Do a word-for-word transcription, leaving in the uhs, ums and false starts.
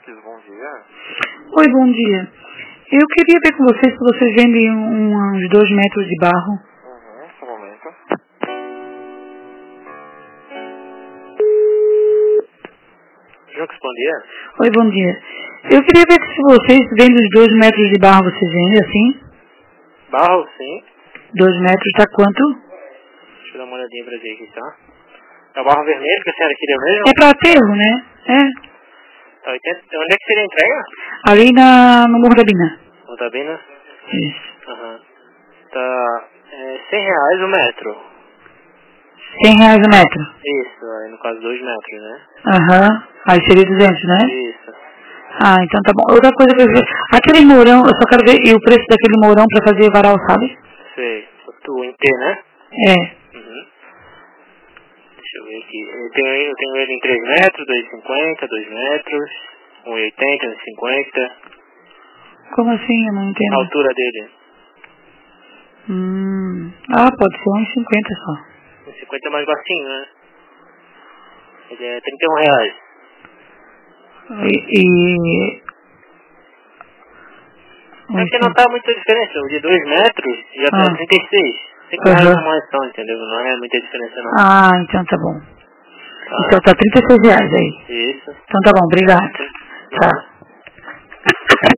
Tanques, bom dia. Oi, bom dia. Eu queria ver com vocês se vocês vendem um, uns dois metros de barro. Uhum, só um momento. Juntos, bom dia. Oi, bom dia. Eu queria ver se vocês vendem os dois metros de barro, vocês vendem assim? Barro, sim. Dois metros tá quanto? Deixa eu dar uma olhadinha pra ver aqui, tá? É o barro vermelho que a senhora queria mesmo? É para aterro, né? É. Tá, oitenta. Onde é que seria a entrega? Ali na, no Morro da Bina. Não tá bem, né? Isso. Aham. Tá, é cem reais o metro. Cem reais o metro. Isso, aí no caso dois metros, né? Aham. Aí seria duzentos, né? Isso. Ah, então tá bom. Outra coisa que eu quero ver. Aquele mourão, eu só quero ver e o preço daquele mourão pra fazer varal, sabe? Sei. Tu em T, né? É. Uhum. Deixa eu ver aqui. Eu tenho, eu tenho ele em três metros, dois e cinquenta, dois metros, um e oitenta, um e cinquenta. Como assim? Eu não A entendo. altura dele, Hum. Ah, pode ser um e cinquenta só. um e cinquenta é mais baixinho, né? Ele é trinta e um reais. E... e... É que não tá muita diferença. O de dois metros já tá Ah. trinta e seis. cinco reais Aham. a mais só, entendeu? Não é muita diferença não. Ah, então tá bom. Tá. Então tá trinta e seis reais aí. Isso. Então tá bom, obrigado. Nada. Tá.